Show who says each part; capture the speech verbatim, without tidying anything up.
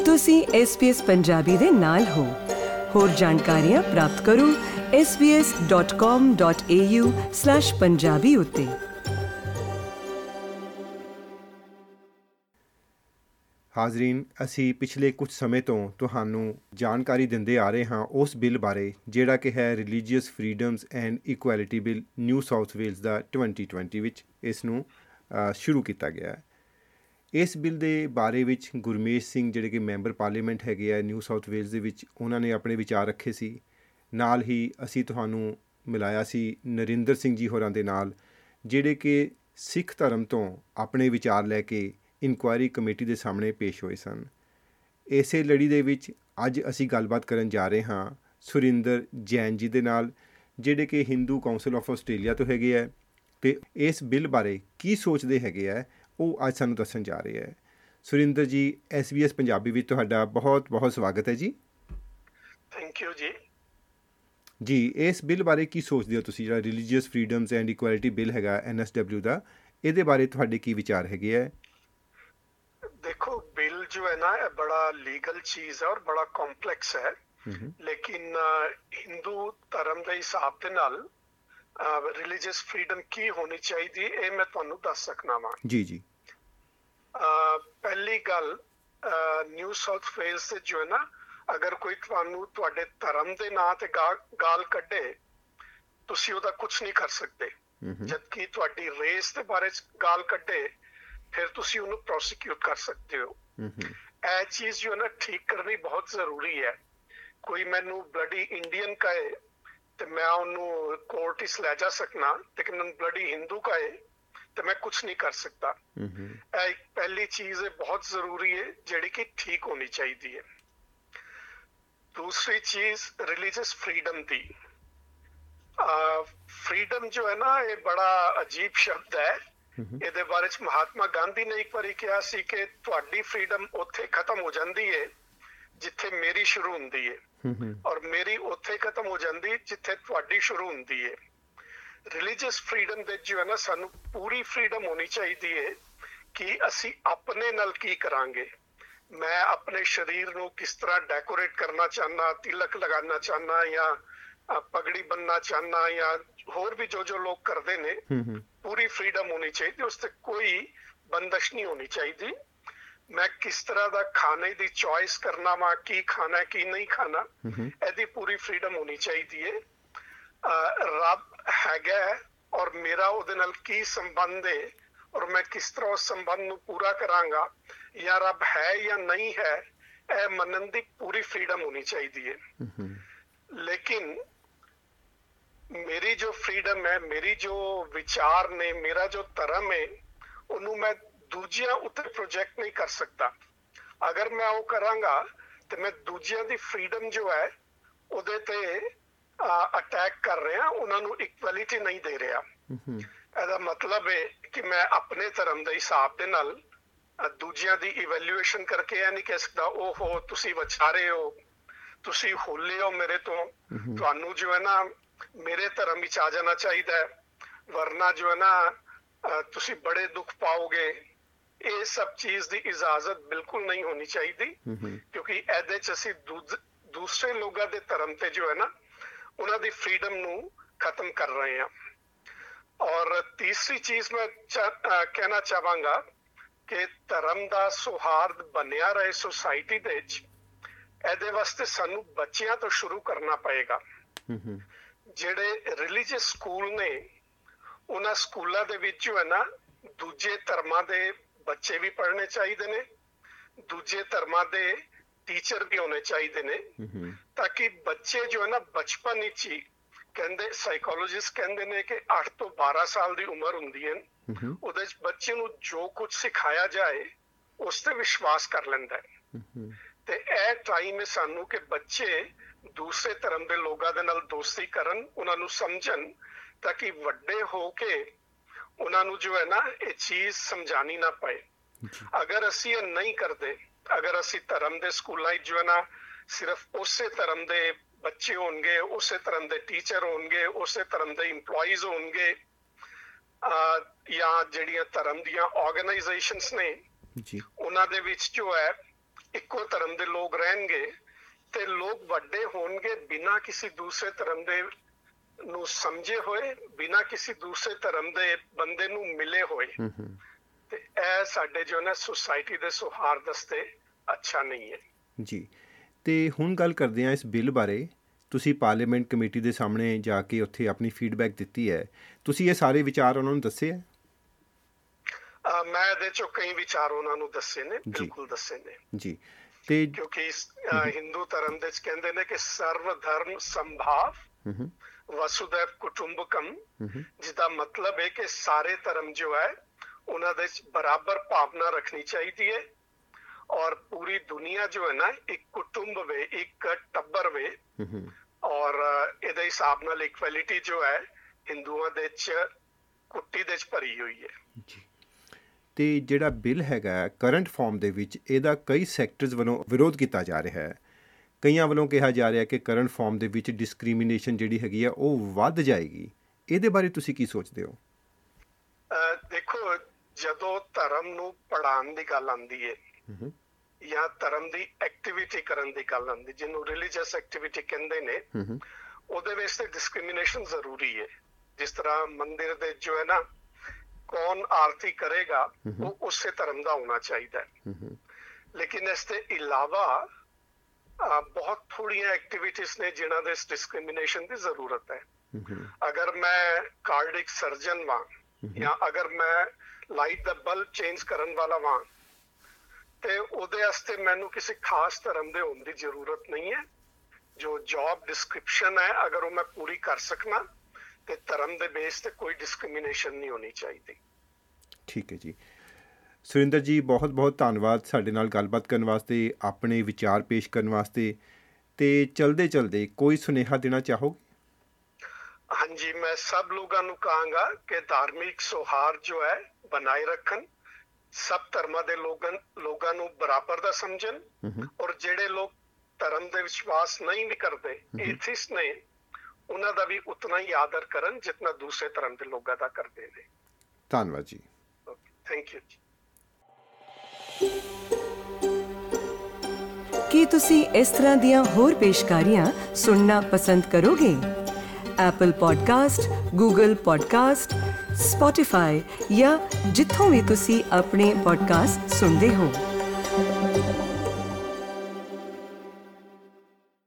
Speaker 1: ਤੁਸੀਂ S B S Punjabi ਦੇ ਨਾਲ ਹੋ। ਹੋਰ ਜਾਣਕਾਰੀਆਂ ਪ੍ਰਾਪਤ ਕਰੋ S B S dot com dot a u slash Punjabi ਉੱਤੇ।
Speaker 2: ਹਾਜ਼ਰੀਨ, ਅਸੀਂ ਪਿਛਲੇ ਕੁਝ ਸਮੇਂ ਤੋਂ ਤੁਹਾਨੂੰ ਜਾਣਕਾਰੀ ਦਿੰਦੇ ਆ ਰਹੇ ਹਾਂ ਉਸ ਬਿੱਲ ਬਾਰੇ ਜਿਹੜਾ ਕਿ ਹੈ religious freedoms and equality bill New South Wales ਦਾ ਟਵੈਂਟੀ ਟਵੈਂਟੀ ਵਿੱਚ ਇਸ ਨੂੰ ਸ਼ੁਰੂ ਕੀਤਾ ਗਿਆ ਹੈ। ਇਸ ਬਿੱਲ ਦੇ ਬਾਰੇ ਵਿੱਚ ਗੁਰਮੇਸ਼ ਸਿੰਘ ਜਿਹੜੇ ਕਿ ਮੈਂਬਰ ਪਾਰਲੀਮੈਂਟ ਹੈਗੇ ਆ ਨਿਊ ਸਾਊਥ ਵੇਲਜ਼ ਦੇ ਵਿੱਚ, ਉਹਨਾਂ ਨੇ ਆਪਣੇ ਵਿਚਾਰ ਰੱਖੇ ਸੀ। ਨਾਲ ਹੀ ਅਸੀਂ ਤੁਹਾਨੂੰ ਮਿਲਾਇਆ ਸੀ ਨਰਿੰਦਰ ਸਿੰਘ ਜੀ ਹੋਰਾਂ ਦੇ ਨਾਲ, ਜਿਹੜੇ ਕਿ ਸਿੱਖ ਧਰਮ ਤੋਂ ਆਪਣੇ ਵਿਚਾਰ ਲੈ ਕੇ ਇਨਕੁਆਇਰੀ ਕਮੇਟੀ ਦੇ ਸਾਹਮਣੇ ਪੇਸ਼ ਹੋਏ ਸਨ। ਇਸੇ ਲੜੀ ਦੇ ਵਿੱਚ ਅੱਜ ਅਸੀਂ ਗੱਲਬਾਤ ਕਰਨ ਜਾ ਰਹੇ ਹਾਂ ਸੁਰਿੰਦਰ ਜੈਨ ਜੀ ਦੇ ਨਾਲ, ਜਿਹੜੇ ਕਿ ਹਿੰਦੂ ਕਾਉਂਸਲ ਆਫ ਆਸਟ੍ਰੇਲੀਆ ਤੋਂ ਹੈਗੇ ਹੈ ਅਤੇ ਇਸ ਬਿੱਲ ਬਾਰੇ ਕੀ ਸੋਚਦੇ ਹੈਗੇ ਹੈ ਉਹ ਅੱਜ ਸਾਨੂੰ ਦੱਸਣ ਜਾ ਰਹੇ ਹੈ। ਸੁਰਿੰਦਰ ਜੀ, ਐਸ ਬੀ ਐਸ ਪੰਜਾਬੀ ਵਿੱਚ ਤੁਹਾਡਾ ਬਹੁਤ ਬਹੁਤ ਸਵਾਗਤ ਹੈ ਜੀ।
Speaker 3: ਥੈਂਕ ਯੂ ਜੀ।
Speaker 2: ਜੀ, ਇਸ ਬਿੱਲ ਬਾਰੇ ਕੀ ਸੋਚਦੇ ਹੋ ਤੁਸੀਂ, ਜਿਹੜਾ religious freedoms and equality bill ਹੈਗਾ ਐਨ ਐਸ ਡਬਲਿਊ ਦਾ, ਇਹਦੇ ਬਾਰੇ ਤੁਹਾਡੇ ਕੀ ਵਿਚਾਰ ਹੈਗੇ ਹੈ?
Speaker 3: ਦੇਖੋ, ਬਿੱਲ ਜੋ ਹੈ ਨਾ ਇਹ ਬੜਾ ਲੀਗਲ ਚੀਜ਼ ਹੈ ਔਰ ਬੜਾ ਕੰਪਲੈਕਸ ਹੈ, ਲੇਕਿਨ ਹਿੰਦੂ ਧਰਮ ਦੇ ਹਿਸਾਬ ਦੇ ਨਾਲ ਰਿਲੀਜੀਅਸ ਫਰੀਡਮ ਕੀ ਹੋਣੀ ਚਾਹੀਦੀ ਇਹ ਮੈਂ ਤੁਹਾਨੂੰ ਦੱਸ ਸਕਣਾ ਵਾਂ।
Speaker 2: ਜੀ ਜੀ।
Speaker 3: ਪਹਿਲੀ ਗੱਲ, ਨਿਊ ਸਾਊਥ ਵੇਲਜ਼ ਤੇ ਜੋ ਹੈ ਨਾ, ਅਗਰ ਕੋਈ ਤੁਹਾਨੂੰ ਤੁਹਾਡੇ ਧਰਮ ਦੇ ਨਾਂ ਤੇ ਗਾਲ ਕੱਢੇ, ਤੁਸੀਂ ਉਹਦਾ ਕੁਝ ਨਹੀਂ ਕਰ ਸਕਦੇ। ਜਦਕਿ ਤੁਹਾਡੀ ਰੇਸ ਦੇ ਬਾਰੇ ਗਾਲ ਕੱਢੇ, ਫਿਰ ਤੁਸੀਂ ਉਹਨੂੰ ਪ੍ਰੋਸੀਕਿਊਟ ਕਰ ਸਕਦੇ ਹੋ। ਇਹ ਚੀਜ਼ ਜੋ ਹੈ ਨਾ ਠੀਕ ਕਰਨੀ ਬਹੁਤ ਜ਼ਰੂਰੀ ਹੈ। ਕੋਈ ਮੈਨੂੰ ਬਲੱਡੀ ਇੰਡੀਅਨ ਕਹੇ ਤੇ ਮੈਂ ਉਹਨੂੰ ਕੋਰਟ ਵਿੱਚ ਲੈ ਜਾ ਸਕਣਾ, ਲੇਕਿਨ ਮੈਨੂੰ ਬਲੱਡੀ ਹਿੰਦੂ ਕਹੇ ਤੇ ਮੈਂ ਕੁਝ ਨਹੀਂ ਕਰ ਸਕਦਾ। ਇਹ ਇੱਕ ਪਹਿਲੀ ਚੀਜ਼ ਹੈ, ਬਹੁਤ ਜ਼ਰੂਰੀ ਹੈ, ਜਿਹੜੀ ਕਿ ਠੀਕ ਹੋਣੀ ਚਾਹੀਦੀ ਹੈ। ਦੂਸਰੀ ਚੀਜ਼ ਰਿਲੀਜੀਅਸ ਫਰੀਡਮ ਦੀ। ਫਰੀਡਮ ਜੋ ਹੈ ਨਾ ਇਹ ਬੜਾ ਅਜੀਬ ਸ਼ਬਦ ਹੈ। ਇਹਦੇ ਬਾਰੇ ਚ ਮਹਾਤਮਾ ਗਾਂਧੀ ਨੇ ਇੱਕ ਵਾਰੀ ਕਿਹਾ ਸੀ ਕਿ ਤੁਹਾਡੀ ਫਰੀਡਮ ਉੱਥੇ ਖਤਮ ਹੋ ਜਾਂਦੀ ਹੈ ਜਿੱਥੇ ਮੇਰੀ ਸ਼ੁਰੂ ਹੁੰਦੀ ਹੈ, ਔਰ ਮੇਰੀ ਉੱਥੇ ਖਤਮ ਹੋ ਜਾਂਦੀ ਜਿੱਥੇ ਤੁਹਾਡੀ ਸ਼ੁਰੂ ਹੁੰਦੀ ਹੈ। ਰਿਲੀਜੀਅਸ ਫਰੀਡਮ ਦੇ ਜੋ ਹੈ ਨਾ, ਸਾਨੂੰ ਪੂਰੀ ਫਰੀਡਮ ਹੋਣੀ ਚਾਹੀਦੀ ਹੈ ਕਿ ਅਸੀਂ ਆਪਣੇ ਨਾਲ ਕੀ ਕਰਾਂਗੇ। ਮੈਂ ਆਪਣੇ ਸਰੀਰ ਨੂੰ ਕਿਸ ਤਰ੍ਹਾਂ ਡੈਕੋਰੇਟ ਕਰਨਾ ਚਾਹੁੰਦਾ, ਤਿਲਕ ਲਗਾਉਣਾ ਚਾਹੁੰਦਾ ਜਾਂ ਪਗੜੀ ਬੰਨਣਾ ਚਾਹੁੰਦਾ ਜਾਂ ਹੋਰ ਵੀ ਜੋ ਜੋ ਲੋਕ ਕਰਦੇ ਨੇ, ਪੂਰੀ ਫਰੀਡਮ ਹੋਣੀ ਚਾਹੀਦੀ। ਉਸ ਤੇ ਕੋਈ ਬੰਦਸ਼ ਨਹੀਂ ਹੋਣੀ ਚਾਹੀਦੀ। ਮੈਂ ਕਿਸ ਤਰ੍ਹਾਂ ਦਾ ਖਾਣੇ ਦੀ ਚੋਇਸ ਕਰਨਾ ਵਾ, ਕੀ ਖਾਣਾ ਕੀ ਨਹੀਂ ਖਾਣਾ, ਇਹਦੀ ਪੂਰੀ ਫਰੀਡਮ ਹੋਣੀ ਚਾਹੀਦੀ ਹੈ। ਰੱਬ ਹੈਗਾ ਔਰ ਮੇਰਾ ਉਹਦੇ ਨਾਲ ਕੀ ਸੰਬੰਧ ਹੈ ਔਰ ਮੈਂ ਕਿਸ ਤਰ੍ਹਾਂ ਉਸ ਸੰਬੰਧ ਨੂੰ ਪੂਰਾ ਕਰਾਂਗਾ, ਜਾਂ ਰੱਬ ਹੈ ਜਾਂ ਨਹੀਂ ਹੈ, ਇਹ ਮੰਨਣ ਦੀ ਪੂਰੀ ਫਰੀਡਮ ਹੋਣੀ ਚਾਹੀਦੀ ਹੈ। ਲੇਕਿਨ ਮੇਰੀ ਜੋ ਫਰੀਡਮ ਹੈ, ਮੇਰੀ ਜੋ ਵਿਚਾਰ ਨੇ, ਮੇਰਾ ਜੋ ਧਰਮ ਹੈ, ਉਹਨੂੰ ਮੈਂ ਦੂਜਿਆਂ ਉੱਤੇ ਪ੍ਰੋਜੈਕਟ ਨਹੀਂ ਕਰ ਸਕਦਾ। ਅਗਰ ਮੈਂ ਉਹ ਕਰਾਂਗਾ ਤੇ ਮੈਂ ਦੂਜਿਆਂ ਦੀ ਫਰੀਡਮ ਜੋ ਹੈ ਉਹਦੇ ਤੇ ਅਟੈਕ ਕਰ ਰਿਹਾ, ਉਹਨਾਂ ਨੂੰ ਇਕੁਐਲਿਟੀ ਨਹੀਂ ਦੇ ਰਿਹਾ। ਇਹਦਾ ਮਤਲਬ ਹੈ ਕਿ ਮੈਂ ਆਪਣੇ ਧਰਮ ਦੇ ਹਿਸਾਬ ਦੇ ਨਾਲ ਦੂਜਿਆਂ ਦੀ ਇਵੈਲੂਏਸ਼ਨ ਕਰਕੇ ਇਹ ਨਹੀਂ ਕਹਿ ਸਕਦਾ, ਓਹੋ ਤੁਸੀਂ ਵਿਚਾਰੇ ਹੋ, ਤੁਸੀਂ ਹੋਲੇ ਹੋ ਮੇਰੇ ਤੋਂ, ਤੁਹਾਨੂੰ ਜੋ ਹੈ ਨਾ ਮੇਰੇ ਧਰਮ ਵਿੱਚ ਆ ਜਾਣਾ ਚਾਹੀਦਾ ਹੈ, ਵਰਨਾ ਜੋ ਹੈ ਨਾ ਤੁਸੀਂ ਬੜੇ ਦੁੱਖ ਪਾਓਗੇ। ਇਹ ਸਭ ਚੀਜ਼ ਦੀ ਇਜਾਜ਼ਤ ਬਿਲਕੁਲ ਨਹੀਂ ਹੋਣੀ ਚਾਹੀਦੀ, ਕਿਉਂਕਿ ਇਹਦੇ ਚ ਅਸੀਂ ਦੂਸਰੇ ਲੋਕਾਂ ਦੇ ਧਰਮ ਤੇ ਜੋ ਹੈ ਨਾ ਉਹਨਾਂ ਦੀ ਫਰੀਡਮ ਨੂੰ ਖਤਮ ਕਰ ਰਹੇ ਹਾਂ। ਔਰ ਤੀਸਰੀ ਚੀਜ਼ ਮੈਂ ਕਹਿਣਾ ਚਾਹਾਂਗਾ ਕਿ ਧਰਮ ਦਾ ਸੌਹਾਰਦ ਬਣਿਆ ਰਹੇ ਸੁਸਾਇਟੀ ਦੇ ਵਿੱਚ, ਇਹਦੇ ਵਾਸਤੇ ਸਾਨੂੰ ਬੱਚਿਆਂ ਤੋਂ ਸ਼ੁਰੂ ਕਰਨਾ ਪਏਗਾ। ਜਿਹੜੇ ਰਿਲੀਜੀਅਸ ਸਕੂਲ ਨੇ, ਉਹਨਾਂ ਸਕੂਲਾਂ ਦੇ ਵਿੱਚ ਜੋ ਹੈ ਨਾ ਦੂਜੇ ਧਰਮਾਂ ਦੇ ਬੱਚੇ ਵੀ ਪੜ੍ਹਨੇ ਚਾਹੀਦੇ ਨੇ, ਦੂਜੇ ਧਰਮਾਂ ਦੇ ਟੀਚਰ ਵੀ ਹੋਣੇ ਚਾਹੀਦੇ ਨੇ, ਤਾਂ ਕਿ ਬੱਚੇ ਜੋ ਹੈ ਨਾ ਬਚਪਨ ਵਿੱਚ ਹੀ, ਕਹਿੰਦੇ ਸਾਈਕੋਲੋਜਿਸਟ ਕਹਿੰਦੇ ਨੇ ਕਿ ਅੱਠ ਤੋਂ ਬਾਰਾਂ ਸਾਲ ਦੀ ਉਮਰ ਹੁੰਦੀ ਹੈ, ਉਹਦੇ ਚ ਬੱਚੇ ਨੂੰ ਜੋ ਕੁਝ ਸਿਖਾਇਆ ਜਾਏ ਉਸ ਤੇ ਵਿਸ਼ਵਾਸ ਕਰ ਲੈਂਦਾ ਹੈ। ਤੇ ਇਹ ਟਾਈਮ ਹੈ ਸਾਨੂੰ ਕਿ ਬੱਚੇ ਦੂਸਰੇ ਧਰਮ ਦੇ ਲੋਕਾਂ ਦੇ ਨਾਲ ਦੋਸਤੀ ਕਰਨ, ਉਹਨਾਂ ਨੂੰ ਸਮਝਣ, ਤਾਂ ਕਿ ਵੱਡੇ ਹੋ ਕੇ ਉਹਨਾਂ ਨੂੰ ਜੋ ਹੈ ਨਾ ਇਹ ਚੀਜ਼ ਸਮਝਾਣੀ ਨਾ ਪਏ। ਅਗਰ ਅਸੀਂ ਇਹ ਨਹੀਂ ਕਰਦੇ, ਅਗਰ ਅਸੀਂ ਧਰਮ ਦੇ ਸਕੂਲਾਂ ਵਿੱਚ ਜੋ ਹੈ ਨਾ ਸਿਰਫ ਉਸੇ ਧਰਮ ਦੇ ਬੱਚੇ ਹੋਣਗੇ, ਉਸੇ ਧਰਮ ਦੇ ਟੀਚਰ ਹੋਣਗੇ, ਉਸੇ ਧਰਮ ਦੇ ਇੰਪਲੋਈਜ਼ ਹੋਣਗੇ, ਜਾਂ ਜਿਹੜੀਆਂ ਧਰਮ ਦੀਆਂ ਆਰਗੇਨਾਈਜੇਸ਼ਨਸ ਨੇ ਉਹਨਾਂ ਦੇ ਵਿੱਚ ਜੋ ਹੈ ਇੱਕੋ ਧਰਮ ਦੇ ਲੋਕ ਰਹਿਣਗੇ ਤੇ ਲੋਕ ਵੱਡੇ ਹੋਣਗੇ ਬਿਨਾਂ ਕਿਸੇ ਦੂਸਰੇ ਧਰਮ ਦੇ ਨੂੰ ਸਮਝੇ ਹੋਏ, ਬਿਨਾਂ ਕਿਸੇ ਦੂਸਰੇ ਧਰਮ ਦੇ ਬੰਦੇ ਨੂੰ ਮਿਲੇ ਹੋਏ। ਤੇ ਇਹ ਸਾਡੇ ਜੋ ਨਾ ਸੁਸਾਇਟੀ ਦੇ ਸੁਹਾਰ ਵਾਸਤੇ ਅੱਛਾ ਨਹੀਂ ਹੈ
Speaker 2: ਜੀ। ਤੇ ਹੁਣ ਗੱਲ ਕਰਦੇ ਹਾਂ ਇਸ ਬਿੱਲ ਬਾਰੇ। ਤੁਸੀਂ ਪਾਰਲੀਮੈਂਟ ਕਮੇਟੀ ਦੇ ਸਾਹਮਣੇ ਜਾ ਕੇ ਉੱਥੇ ਆਪਣੀ ਫੀਡਬੈਕ ਦਿੱਤੀ ਹੈ, ਤੁਸੀਂ ਇਹ ਸਾਰੇ ਵਿਚਾਰ ਉਹਨਾਂ ਨੂੰ ਦੱਸੇ ਹੈ?
Speaker 3: Uh, ਮੈਂ ਇਹਦੇ ਚੋਂ ਕਈ ਵਿਚਾਰ ਉਹਨਾਂ ਨੂੰ ਦੱਸੇ ਨੇ, ਬਿਲਕੁਲ ਦੱਸੇ ਨੇ
Speaker 2: ਜੀ। ਤੇ
Speaker 3: ਕਿਉਂਕਿ uh, ਹਿੰਦੂ ਧਰਮ ਦੇ ਵਿੱਚ ਕਹਿੰਦੇ ਨੇ ਕਿ ਸਰਵ ਧਰਮ ਸੰਭਾਵ ਵਸੁਦੈਵ ਕੁਟੁੰਬਕਮ, ਜਿਹਦਾ ਮਤਲਬ ਹੈ ਕਿ ਸਾਰੇ ਧਰਮ ਜੋ ਹੈ ਉਹਨਾਂ ਦੇ ਵਿੱਚ ਬਰਾਬਰ ਭਾਵਨਾ ਰੱਖਣੀ ਚਾਹੀਦੀ ਹੈ ਔਰ ਪੂਰੀ ਦੁਨੀਆ ਜੋ ਹੈ ਨਾ ਇੱਕ ਕੁਟੁੰਬ ਵੇ, ਇੱਕ ਟੱਬਰ ਵੇ। ਔਰ ਇਹਦੇ ਹਿਸਾਬ ਨਾਲ ਇਕੁਐਲਿਟੀ ਜੋ ਹੈ ਹਿੰਦੂਆਂ ਦੇ ਵਿੱਚ ਕੁੱਟੀ ਦੇ ਵਿੱਚ ਭਰੀ ਹੋਈ ਹੈ
Speaker 2: ਜੀ। ਤੇ ਜਿਹੜਾ ਬਿੱਲ ਹੈਗਾ ਕਰੰਟ ਫਾਰਮ ਦੇ ਵਿੱਚ ਇਹਦਾ ਕਈ ਸੈਕਟਰਸ ਵੱਲੋਂ ਵਿਰੋਧ ਕੀਤਾ ਜਾ ਰਿਹਾ ਹੈ। ਕਈਆਂ ਵੱਲੋਂ ਕਿਹਾ ਜਾ ਰਿਹਾ ਕਿ ਕਰੰਟ ਫਾਰਮ ਦੇ ਵਿੱਚ ਡਿਸਕ੍ਰਿਮੀਨੇਸ਼ਨ ਜਿਹੜੀ ਹੈਗੀ ਆ ਉਹ ਵੱਧ ਜਾਏਗੀ। ਇਹਦੇ ਬਾਰੇ ਤੁਸੀਂ ਕੀ ਸੋਚਦੇ ਹੋ?
Speaker 3: ਦੇਖੋ, ਜਦੋਂ ਧਰਮ ਨੂੰ ਪੜ੍ਹਾਉਣ ਦੀ ਗੱਲ ਆਉਂਦੀ ਹੈ ਜਾਂ ਧਰਮ ਦੀ ਐਕਟੀਵਿਟੀ ਕਰਨ ਦੀ ਗੱਲ ਆਉਂਦੀ, ਜਿਹਨੂੰ ਰਿਲੀਜੀਅਸ ਐਕਟੀਵਿਟੀ ਕਹਿੰਦੇ ਨੇ, ਉਹਦੇ ਵਿੱਚ ਤੇ ਡਿਸਕ੍ਰਿਮੀਨੇਸ਼ਨ ਜ਼ਰੂਰੀ ਹੈ। ਜਿਸ ਤਰ੍ਹਾਂ ਮੰਦਿਰ ਦੇ ਜੋ ਹੈ ਨਾ ਕੌਣ ਆਰਤੀ ਕਰੇਗਾ ਉਹ ਉਸੇ ਧਰਮ ਦਾ ਹੋਣਾ ਚਾਹੀਦਾ ਹੈ। ਲੇਕਿਨ ਇਸ ਦੇ ਇਲਾਵਾ ਬਹੁਤ ਥੋੜੀਆਂ ਐਕਟੀਵਿਟੀਜ਼ ਨੇ ਜਿਨ੍ਹਾਂ ਦੇ ਡਿਸਕ੍ਰਿਮੀਨੇਸ਼ਨ ਦੀ ਜ਼ਰੂਰਤ ਹੈ। ਅਗਰ ਮੈਂ ਕਾਰਡਿਕ ਸਰਜਨ ਵਾਂ ਜਾਂ ਅਗਰ ਮੈਂ ਲਾਈਟ ਦਾ ਬਲਬ ਚੇਂਜ ਕਰਨ ਵਾਲਾ ਵਾਂ ਤੇ ਉਹਦੇ ਵਾਸਤੇ ਮੈਨੂੰ ਕਿਸੇ ਖਾਸ ਧਰਮ ਦੇ ਹੋਣ ਦੀ ਜ਼ਰੂਰਤ ਨਹੀਂ ਹੈ। ਜੋ ਜੌਬ ਡਿਸਕ੍ਰਿਪਸ਼ਨ ਹੈ ਅਗਰ ਉਹ ਮੈਂ ਪੂਰੀ ਕਰ ਸਕਣਾ ਤੇ ਧਰਮ ਦੇ ਬੇਸ ਤੇ ਕੋਈ ਡਿਸਕ੍ਰਿਮੀਨੇਸ਼ਨ ਨਹੀਂ ਹੋਣੀ ਚਾਹੀਦੀ।
Speaker 2: ਠੀਕ ਹੈ ਜੀ। ਸੁਰਿੰਦਰ ਜੀ, ਬਹੁਤ ਬਹੁਤ ਧੰਨਵਾਦ ਸਾਡੇ ਨਾਲ ਗੱਲਬਾਤ ਕਰਨ ਵਾਸਤੇ, ਆਪਣੇ ਵਿਚਾਰ ਪੇਸ਼ ਕਰਨ ਵਾਸਤੇ। ਤੇ ਚਲਦੇ ਚਲਦੇ ਕੋਈ ਸੁਨੇਹਾ ਦੇਣਾ ਚਾਹੋਗੇ?
Speaker 3: ਹਾਂਜੀ, ਮੈਂ ਸਭ ਲੋਕਾਂ ਨੂੰ ਕਹਾਂਗਾ ਕਿ ਧਾਰਮਿਕ ਸੌਹਾਰਦ ਜੋ ਹੈ ਬਣਾਏ ਰੱਖਣ, ਸਭ ਧਰਮਾਂ ਦੇ ਲੋਕਾਂ ਲੋਕਾਂ ਨੂੰ ਬਰਾਬਰ ਦਾ ਸਮਝਣ ਔਰ ਜਿਹੜੇ ਲੋਕ ਧਰਮ ਦੇ ਵਿਸ਼ਵਾਸ ਨਹੀਂ ਵੀ ਕਰਦੇ, ਏਥਿਸਟ ਨੇ, ਉਹਨਾਂ ਦਾ ਵੀ ਉਤਨਾ ਹੀ ਆਦਰ ਕਰਨ ਜਿਤਨਾ ਦੂਸਰੇ ਧਰਮ ਦੇ ਲੋਕਾਂ ਦਾ ਕਰਦੇ ਨੇ।
Speaker 2: ਧੰਨਵਾਦ ਜੀ।
Speaker 3: ਥੈਂਕ ਯੂ ਜੀ।
Speaker 1: ਕੀ ਤੁਸੀਂ ਇਸ ਤਰ੍ਹਾਂ ਦੀਆਂ ਹੋਰ ਪੇਸ਼ਕਾਰੀਆਂ ਸੁਣਨਾ ਪਸੰਦ ਕਰੋਗੇ? Apple podcast, Google podcast, Spotify ਜਾਂ ਜਿੱਥੋਂ ਵੀ ਤੁਸੀਂ ਆਪਣੇ ਪੋਡਕਾਸਟ ਸੁਣਦੇ ਹੋ।